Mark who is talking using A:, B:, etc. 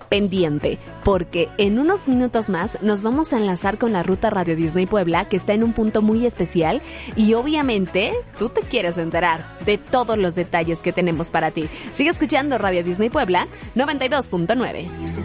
A: pendiente, porque en unos minutos más nos vamos a enlazar con la ruta Radio Disney Puebla, que está en un punto muy especial y obviamente tú te quieres enterar de todos los detalles que tenemos para ti. Sigue escuchando Radio Disney Puebla 92.9.